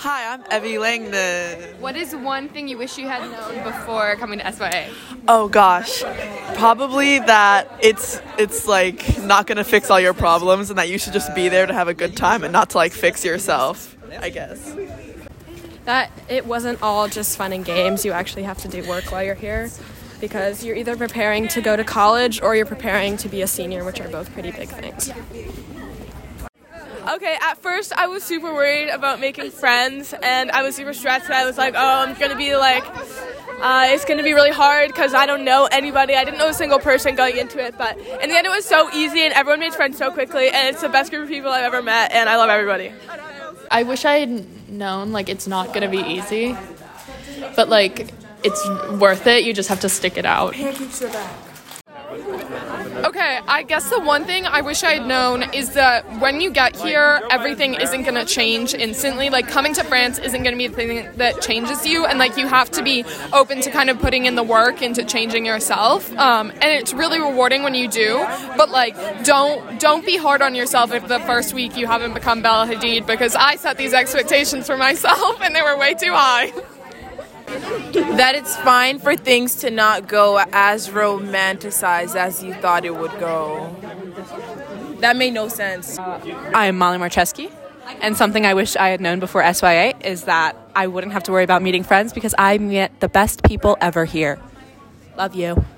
Hi, I'm Evie Langdon. What is one thing you wish you had known before coming to SYA? Oh gosh, probably that it's like not gonna fix all your problems and that you should just be there to have a good time and not to like fix yourself, I guess. That it wasn't all just fun and games. You actually have to do work while you're here because you're either preparing to go to college or you're preparing to be a senior, which are both pretty big things. Okay, at first I was super worried about making friends, and I was super stressed. I was like, oh, I'm going to be like, it's going to be really hard because I don't know anybody. I didn't know a single person going into it, but in the end it was so easy, and everyone made friends so quickly, and it's the best group of people I've ever met, and I love everybody. I wish I had known, like, it's not going to be easy, but, like, it's worth it. You just have to stick it out. Okay, I guess the one thing I wish I had known is that when you get here, everything isn't going to change instantly. Like, coming to France isn't going to be the thing that changes you, and, like, you have to be open to kind of putting in the work into changing yourself. And it's really rewarding when you do, but, like, don't be hard on yourself if the first week you haven't become Bella Hadid, because I set these expectations for myself, and they were way too high. That it's fine for things to not go as romanticized as you thought it would go. That made no sense. I am Molly Marcheski, and something I wish I had known before SYA is that I wouldn't have to worry about meeting friends because I met the best people ever here. Love you.